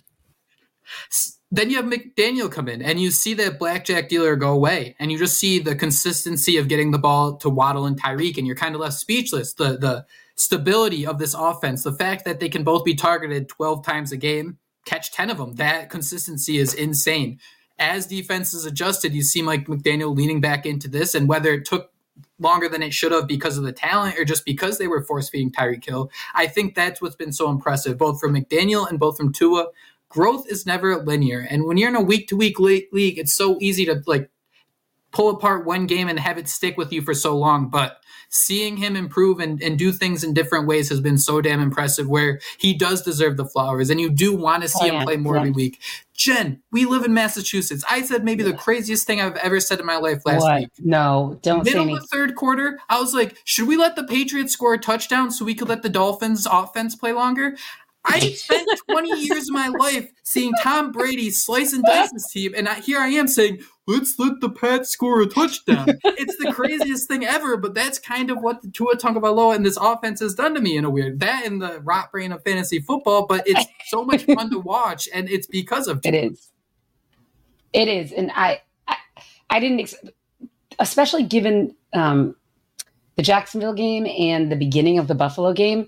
Then you have McDaniel come in, and you see that blackjack dealer go away, and you just see the consistency of getting the ball to Waddle and Tyreek, and you're kind of left speechless. The the stability of this offense, the fact that they can both be targeted twelve times a game, catch ten of them, that consistency is insane. As defenses adjusted, you see Mike McDaniel leaning back into this, and whether it took longer than it should have because of the talent or just because they were force-feeding Tyreek Hill, I think that's what's been so impressive, both from McDaniel and both from Tua. Growth is never linear, and when you're in a week-to-week league, it's so easy to like pull apart one game and have it stick with you for so long, but seeing him improve and, and do things in different ways has been so damn impressive, where he does deserve the flowers, and you do want to see oh, him yeah. play more yeah. every week. Jen, we live in Massachusetts. I said maybe the craziest thing I've ever said in my life last what? week. No, don't Middle say anything. Middle of the third quarter, I was like, should we let the Patriots score a touchdown so we could let the Dolphins offense play longer? I spent twenty years of my life seeing Tom Brady slice and dice his team, and I, here I am saying, let's let the Pats score a touchdown. It's the craziest thing ever, but that's kind of what the Tua Tagovailoa and this offense has done to me in a weird, that and the rot brain of fantasy football, but it's so much fun to watch, and it's because of Tua. It is. It is, and I I, I didn't, ex- especially given um, the Jacksonville game and the beginning of the Buffalo game,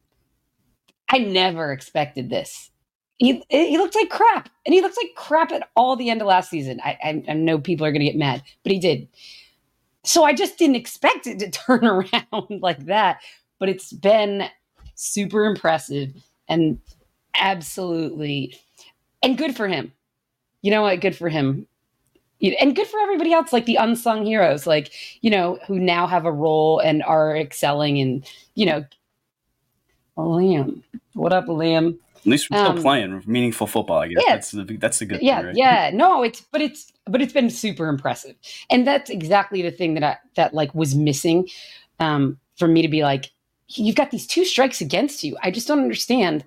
I never expected this. He he looked like crap, and he looked like crap at all the end of last season. I, I, I know people are going to get mad, but he did. So I just didn't expect it to turn around like that. But it's been super impressive and absolutely, and good for him. You know what? Good for him. And good for everybody else, like the unsung heroes, like, you know, who now have a role and are excelling and, you know, Liam. What up, Liam? At least we're still um, playing meaningful football, I guess. Yeah, that's the that's the good yeah, thing, right? Yeah, no, it's but it's but it's been super impressive. And that's exactly the thing that I that like was missing um, for me to be like, you've got these two strikes against you. I just don't understand.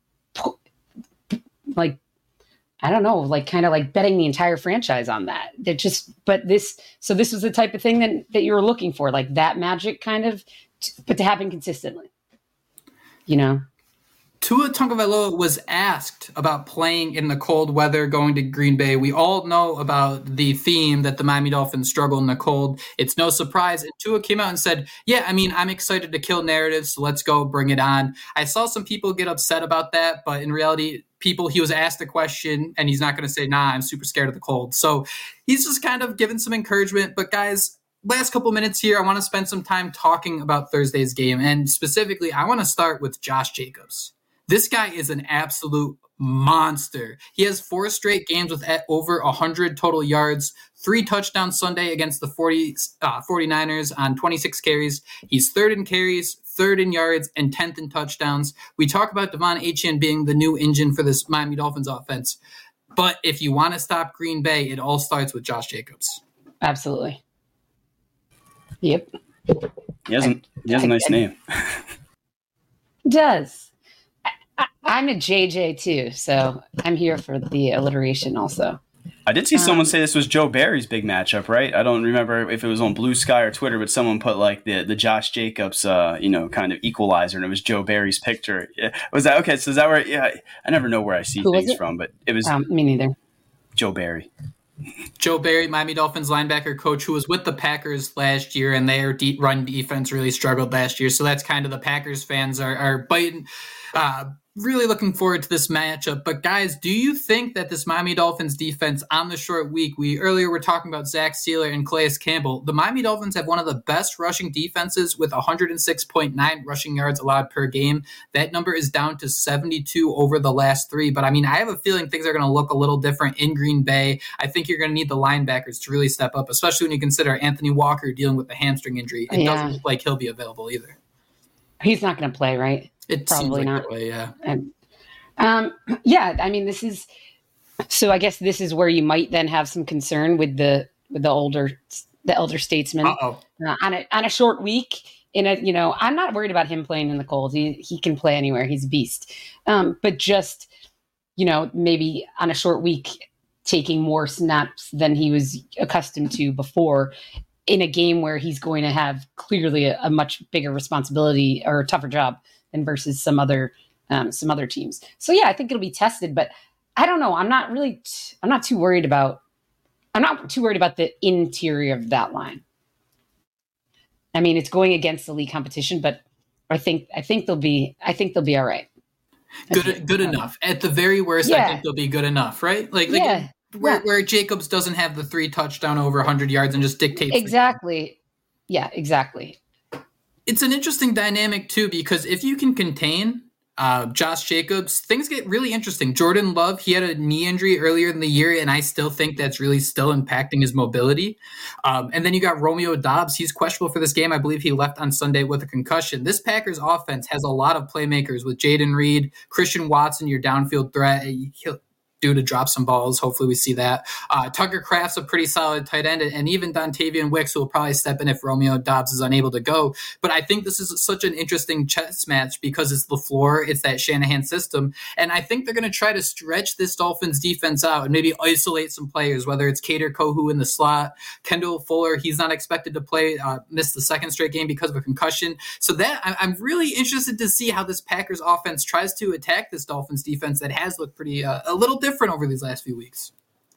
Like, I don't know, like kind of like betting the entire franchise on that. That just but this so this was the type of thing that that you were looking for, like that magic kind of, but to happen consistently. You know, Tua Tagovailoa was asked about playing in the cold weather going to Green Bay. We all know about the theme that the Miami Dolphins struggle in the cold. It's no surprise. And Tua came out and said, yeah, I mean, I'm excited to kill narratives, so let's go bring it on. I saw some people get upset about that, but in reality, people, he was asked a question and he's not going to say, nah, I'm super scared of the cold. So he's just kind of given some encouragement. But guys, last couple minutes here, I want to spend some time talking about Thursday's game. And specifically, I want to start with Josh Jacobs. This guy is an absolute monster. He has four straight games with over one hundred total yards, three touchdowns Sunday against the forty, uh, 49ers on twenty-six carries. He's third in carries, third in yards, and tenth in touchdowns. We talk about Devon Achane being the new engine for this Miami Dolphins offense. But if you want to stop Green Bay, it all starts with Josh Jacobs. Absolutely. Yep. He has, an, he has a nice I, name. Does. I, I, I'm a J J too, so I'm here for the alliteration also. I did see someone um, say this was Joe Barry's big matchup, right? I don't remember if it was on Blue Sky or Twitter, but someone put like the, the Josh Jacobs, uh, you know, kind of equalizer, and it was Joe Barry's picture. Yeah. Was that okay? So is that where? Yeah, I never know where I see Who things from, but it was um, me neither. Joe Barry. Joe Barry, Miami Dolphins linebacker coach, who was with the Packers last year, and their deep run defense really struggled last year. So that's kind of the Packers fans are are biting. Uh, Really looking forward to this matchup. But guys, do you think that this Miami Dolphins defense on the short week, we earlier were talking about Zach Sealer and Calais Campbell, the Miami Dolphins have one of the best rushing defenses with one hundred six point nine rushing yards allowed per game. That number is down to seventy-two over the last three. But I mean, I have a feeling things are going to look a little different in Green Bay. I think you're going to need the linebackers to really step up, especially when you consider Anthony Walker dealing with a hamstring injury. It yeah. doesn't look like he'll be available either. He's not going to play, right? It Probably seems like not. That way, yeah. And, um, yeah, I mean, this is so. I guess this is where you might then have some concern with the with the older the elder statesman uh, on a on a short week. In a, you know, I'm not worried about him playing in the cold. He he can play anywhere. He's a beast. Um, but just you know, maybe on a short week, taking more snaps than he was accustomed to before. In a game where he's going to have clearly a, a much bigger responsibility or a tougher job than versus some other um, some other teams. So yeah, I think it'll be tested, but I don't know. I'm not really. T- I'm not too worried about. I'm not too worried about the interior of that line. I mean, it's going against the league competition, but I think I think they'll be. I think they'll be all right. Good, good enough. At the very worst, yeah. I think they'll be good enough, right? Like, like yeah. Where, yeah. where Jacobs doesn't have the three touchdown over one hundred yards and just dictates. Exactly. Yeah, exactly. It's an interesting dynamic, too, because if you can contain uh, Josh Jacobs, things get really interesting. Jordan Love, he had a knee injury earlier in the year, and I still think that's really still impacting his mobility. Um, and then you got Romeo Doubs. He's questionable for this game. I believe he left on Sunday with a concussion. This Packers offense has a lot of playmakers with Jaden Reed, Christian Watson, your downfield threat. He'll, due to drop some balls. Hopefully we see that. Uh, Tucker Kraft's a pretty solid tight end, and even Dontavian Wicks will probably step in if Romeo Doubs is unable to go. But I think this is such an interesting chess match because it's LaFleur, it's that Shanahan system, and I think they're going to try to stretch this Dolphins defense out and maybe isolate some players, whether it's Kader Kohu in the slot, Kendall Fuller, he's not expected to play, uh, missed the second straight game because of a concussion. So that I, I'm really interested to see how this Packers offense tries to attack this Dolphins defense that has looked pretty uh, a little different over these last few weeks.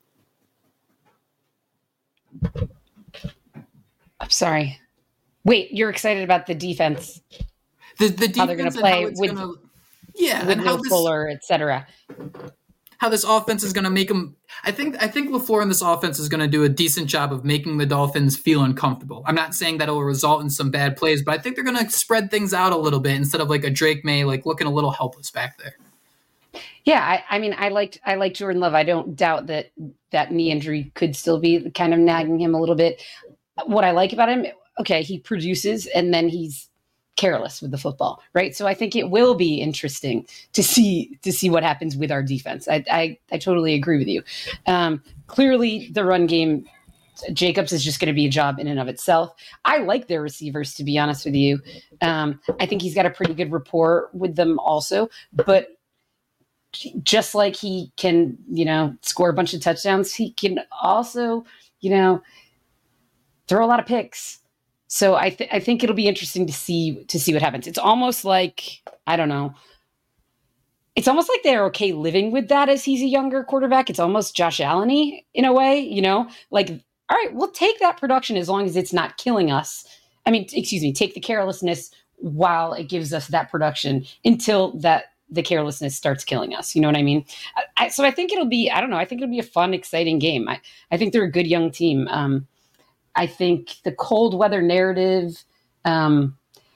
I'm sorry. Wait, you're excited about the defense? The, the defense how they're going to play with, gonna, yeah, with and how Will this, Fuller, et cetera. How this offense is going to make them. I think I think LaFleur in this offense is going to do a decent job of making the Dolphins feel uncomfortable. I'm not saying that it will result in some bad plays, but I think they're going to spread things out a little bit instead of like a Drake May like looking a little helpless back there. Yeah, I, I mean, I liked I liked Jordan Love. I don't doubt that that knee injury could still be kind of nagging him a little bit. What I like about him, okay, he produces and then he's careless with the football, right? So I think it will be interesting to see to see what happens with our defense. I I, I totally agree with you. Um, clearly, the run game, Jacobs is just going to be a job in and of itself. I like their receivers, to be honest with you. Um, I think he's got a pretty good rapport with them also, but just like he can, you know, score a bunch of touchdowns, he can also, you know, throw a lot of picks. So I, th- I think it'll be interesting to see to see what happens. It's almost like, I don't know, it's almost like they're okay living with that as he's a younger quarterback. It's almost Josh Allen-y in a way, you know, like, all right, we'll take that production as long as it's not killing us. I mean, excuse me, take the carelessness while it gives us that production until that the carelessness starts killing us. You know what I mean? I, I, so I think it'll be, I don't know, I think it'll be a fun, exciting game. I, I think they're a good young team. Um, I think the cold weather narrative, um,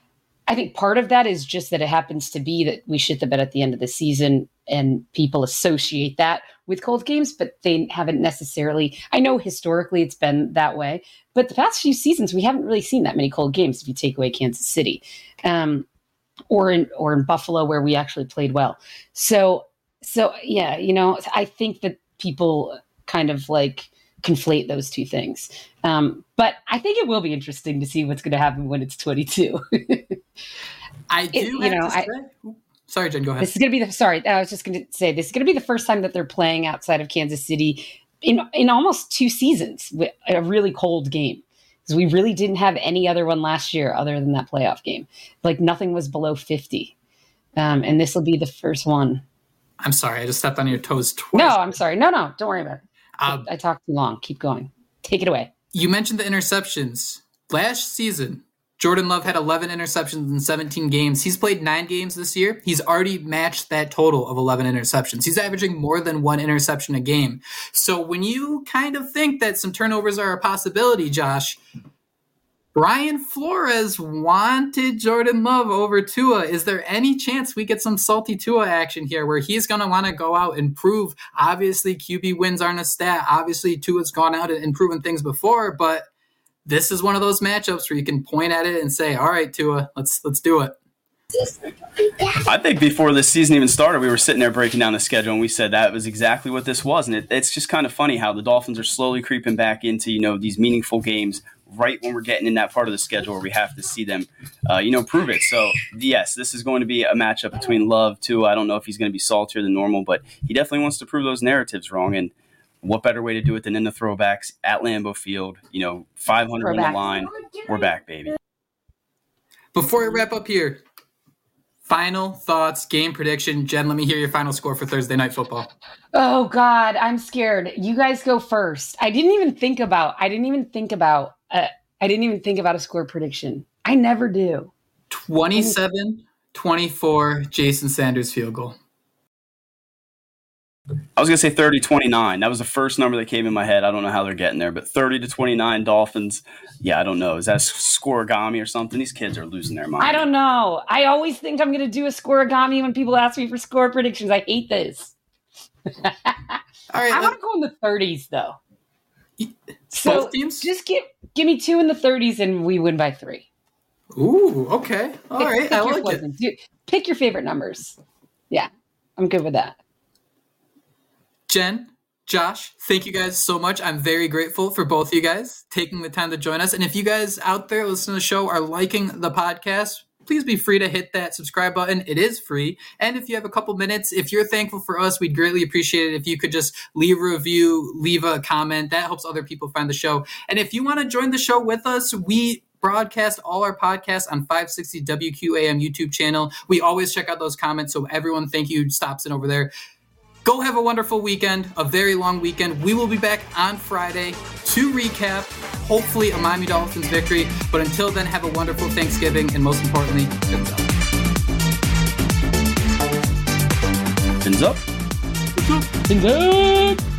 I think part of that is just that it happens to be that we shit the bed at the end of the season and people associate that with cold games, but they haven't necessarily, I know historically it's been that way, but the past few seasons, we haven't really seen that many cold games if you take away Kansas City um, or in, or in Buffalo where we actually played well. So, so yeah, you know, I think that people kind of like conflate those two things. Um, but I think it will be interesting to see what's going to happen when it's twenty-two. I do it, you have know, to say, I, sorry, Jen, go ahead. This is going to be the, sorry, I was just going to say, this is going to be the first time that they're playing outside of Kansas City in, in almost two seasons with a really cold game. Because we really didn't have any other one last year other than that playoff game. Like nothing was below fifty. Um, and this will be the first one. I'm sorry, I just stepped on your toes twice. No, I'm sorry. No, no, don't worry about it. Um, I, I talked too long. Keep going. Take it away. You mentioned the interceptions. Last season, Jordan Love had eleven interceptions in seventeen games. He's played nine games this year. He's already matched that total of eleven interceptions. He's averaging more than one interception a game. So when you kind of think that some turnovers are a possibility, Josh, Brian Flores wanted Jordan Love over Tua. Is there any chance we get some salty Tua action here where he's going to want to go out and prove? Obviously, Q B wins aren't a stat. Obviously, Tua's gone out and proven things before, but this is one of those matchups where you can point at it and say, all right, Tua, let's let's do it. I think before this season even started, we were sitting there breaking down the schedule, and we said that was exactly what this was. And it, it's just kind of funny how the Dolphins are slowly creeping back into, you know, these meaningful games right when we're getting in that part of the schedule where we have to see them, uh, you know, prove it. So, yes, this is going to be a matchup between Love, Tua. I don't know if he's going to be saltier than normal, but he definitely wants to prove those narratives wrong. And what better way to do it than in the throwbacks at Lambeau Field? You know, five hundred on the line. We're back, baby. Before we wrap up here, final thoughts, game prediction. Jen, let me hear your final score for Thursday Night Football. Oh, God, I'm scared. You guys go first. I didn't even think about, I didn't even think about, uh, I didn't even think about a score prediction. I never do. twenty-seven twenty-four, Jason Sanders field goal. I was going to say thirty twenty-nine. That was the first number that came in my head. I don't know how they're getting there, but thirty to twenty-nine Dolphins. Yeah, I don't know. Is that scoregami or something? These kids are losing their mind. I don't know. I always think I'm going to do a scoregami when people ask me for score predictions. I hate this. All right, I want to go in the thirties, though. So both teams? Just give give me two in the thirties and we win by three. Ooh, okay. All pick, right, pick I your like it. Do, pick your favorite numbers. Yeah, I'm good with that. Jen, Josh, thank you guys so much. I'm very grateful for both of you guys taking the time to join us. And if you guys out there listening to the show are liking the podcast, please be free to hit that subscribe button. It is free. And if you have a couple minutes, if you're thankful for us, we'd greatly appreciate it if you could just leave a review, leave a comment. That helps other people find the show. And if you want to join the show with us, we broadcast all our podcasts on five sixty W Q A M YouTube channel. We always check out those comments. So everyone, thank you, stops in over there. Go have a wonderful weekend, a very long weekend. We will be back on Friday to recap, hopefully, a Miami Dolphins victory. But until then, have a wonderful Thanksgiving, and most importantly, fins up. Fins up. Fins up.